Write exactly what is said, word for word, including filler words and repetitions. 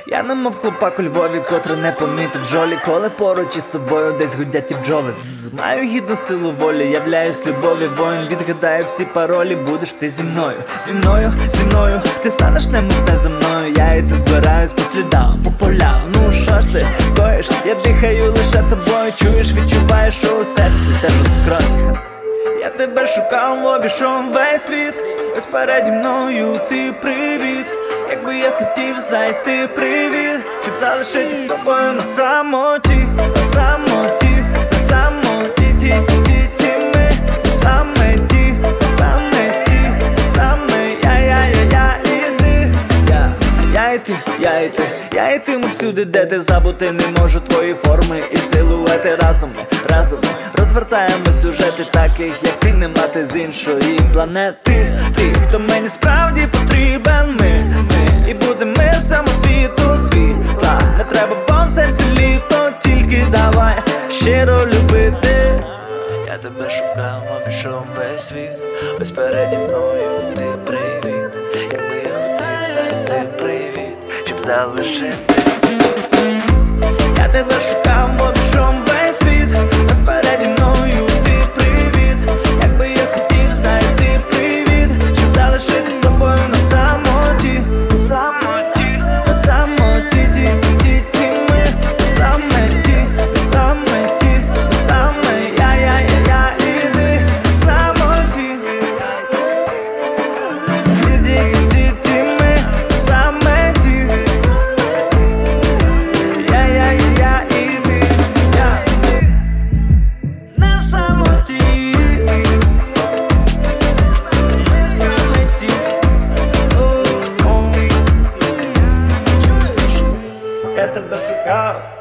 Я немов хлопак у Львові, котрий не помітив Джолі. Коли поруч із тобою десь гудять і бджоли. З, маю гідну силу волі, являюсь любові воїн. Відгадаю всі паролі, будеш ти зі мною. Зі мною, зі мною, ти станеш немов не за мною. Я і ти збираюсь по слідам, по полям. Ну що ж ти коїш, я дихаю лише тобою. Чуєш, відчуваєш, що у серці теж у скронях. Я тебе шукав, обійшов весь світ. Ось переді мною ти привіт. Якби я хотів знайти привіт, щоб залишитись з тобою на самоті, на самоті, на самоті, ті, ті, ті, ті, ми на самоті, на самоті, на саме я, я, я, я і ти, я, я і ти, я і ти, я і ти, ми всюди, де ти забути не можу твої форми і силуети разом, разом розвертаємо сюжети таких, як ти, не мати з іншої планети. Ти, хто мені справді потрібен, ми, ми і будемо ми всьому світу світла. Не треба, бо в серці літо, тільки давай щиро любити. Я тебе шукав, обійшов весь світ. Ось переді мною ти привіт. Якби я хотів знайти привіт, щоб залишити. Я тебе шукав, обійшов весь світ. Ось переді мною ти привіт. Якби я хотів знайти привіт, щоб залишитись з тобою на самоті, на самоті, ті, ті, ті, ми на самоті, на самоті, на саме я, я, я, я і ти на самоті, ті, ті, ті, ті, ми на самоті, я, я, я, я і ти, я на самоті. Я тебе шукав.